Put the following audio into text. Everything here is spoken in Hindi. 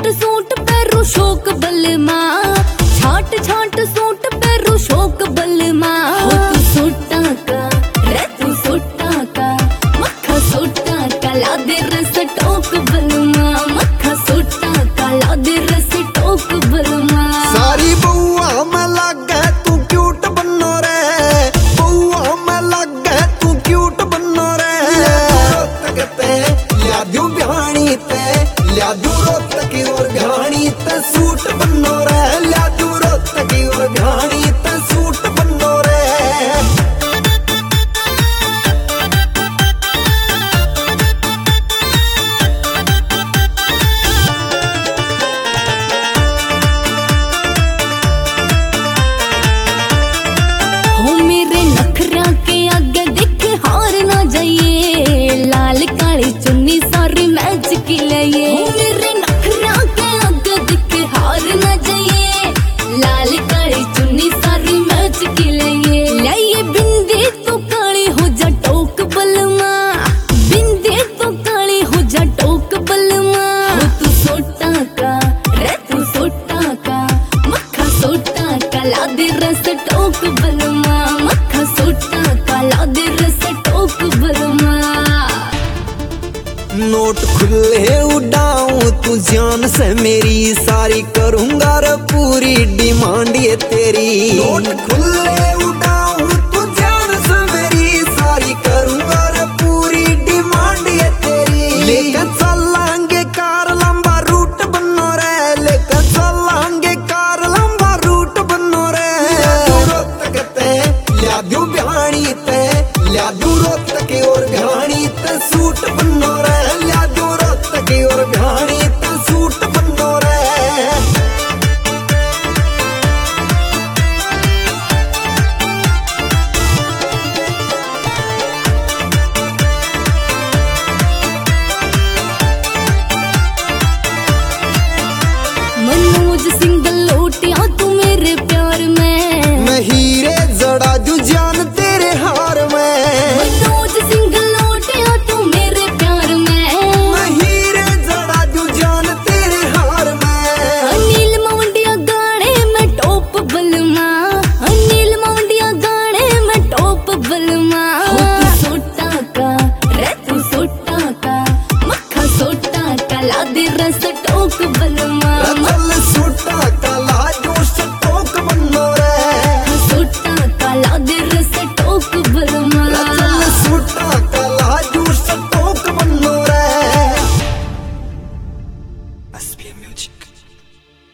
छाट सूट पैरू शोक बलमा, छाट छाट सूट पैरू शोक बलमा। हो तू सोटा का रे तू सोटा का, मक्खा सोटा का ला दे रस टोक बलमा, मक्खा सोटा का ला दे रस टोक बलमा। सारी बउआ में लागे तू क्यूट बनो रे, बउआ में लागे तू क्यूट बनो रे। रोहतक पे ल्या दूं बिहानी ते, ल्या दूं रोहतक और बिहानी ते सूट बनो रे, ल्या दूं रोहतक और बिहानी ते सूट बनो रे। हो मेरे नखरा के आगे देखे हार ना जाइए, लाल काली चुन्नी सारी मैच की लिए। हो मेरे नखरा के आगे देखे हार ना जाइए, लाल काली चुन्नी सारी मैच की लिए। लाइए बिंदी तो काली हो जा टोक बलमा, बिंदी तो काली हो जा टोक बलमा। हो तू सोटा का रे तू सोटा का, मक्खा सोटा का ला दे रस टोक बलमा, मक्खा सोटा का ला दे रस टोक बलमा। नोट खुले उड़ाऊं तू जान से मेरी, सारी करूंगा रे पूरी डिमांड ये तेरी। नोट खुले